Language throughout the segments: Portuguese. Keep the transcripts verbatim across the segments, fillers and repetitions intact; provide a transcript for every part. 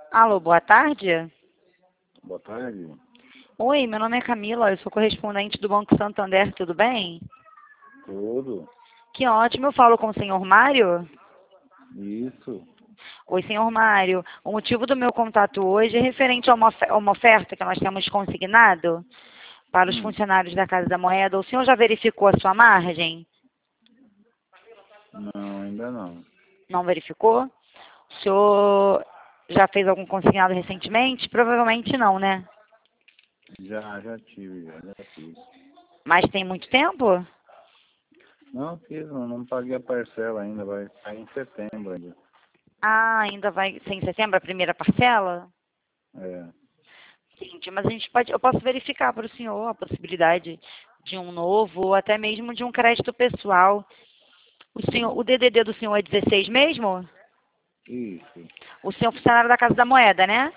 Alô, boa tarde. Boa tarde. Oi, meu nome é Camila, eu sou correspondente do Banco Santander, tudo bem? Tudo. Que ótimo, eu falo com o senhor Mário? Isso. Oi, senhor Mário, o motivo do meu contato hoje é referente a uma, ofe- a uma oferta que nós temos consignado para os Hum. funcionários da Casa da Moeda. O senhor já verificou a sua margem? Não, ainda não. Não verificou? O senhor já fez algum consignado recentemente? Provavelmente não, né? Já, já tive, já, já fiz. Mas tem muito tempo? Não fiz, não, não paguei a parcela ainda, vai sair em setembro ainda. Ah, ainda vai ser em setembro a primeira parcela? É. Entendi, mas a gente pode, eu posso verificar para o senhor a possibilidade de um novo ou até mesmo de um crédito pessoal. O senhor, o D D D do senhor é dezesseis mesmo? Isso. O senhor é funcionário da Casa da Moeda, né?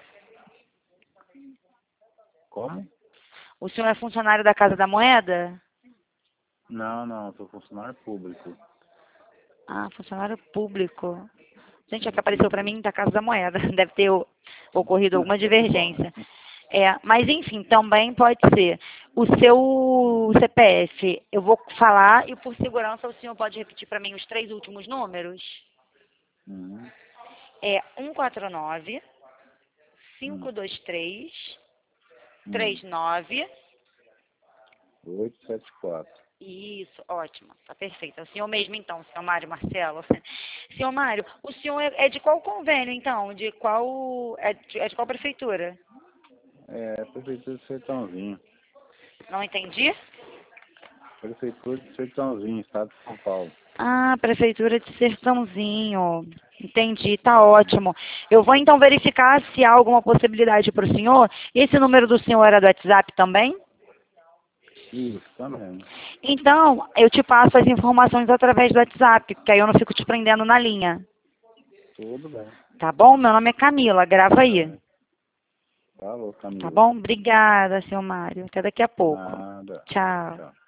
Como? O senhor é funcionário da Casa da Moeda? Não, não, sou funcionário público. Ah, funcionário público. Gente, é que apareceu para mim da Casa da Moeda. Deve ter o- ocorrido alguma divergência. É, mas enfim, também pode ser. O seu C P F, eu vou falar e por segurança o senhor pode repetir para mim os três últimos números? Uhum. É um quatro nove, Hum. cinco dois três, Hum. três nove. oito sete quatro. Isso, ótimo, tá perfeito. É o senhor mesmo então, senhor Mário Marcelo. Senhor Mário, o senhor é é de qual convênio então? De qual, é de, é de qual prefeitura? É, Prefeitura de Sertãozinho. Não entendi? Prefeitura de Sertãozinho, Estado de São Paulo. Ah, Prefeitura de Sertãozinho. Entendi, tá ótimo. Eu vou então verificar se há alguma possibilidade para o senhor. Esse número do senhor era do WhatsApp também? Isso, também. Então, eu te passo as informações através do WhatsApp, porque aí eu não fico te prendendo na linha. Tudo bem. Tá bom? Meu nome é Camila, grava aí. Falou, Tá Camila. bom? Obrigada, senhor Mário. Até daqui a pouco. Nada. Tchau. Tchau.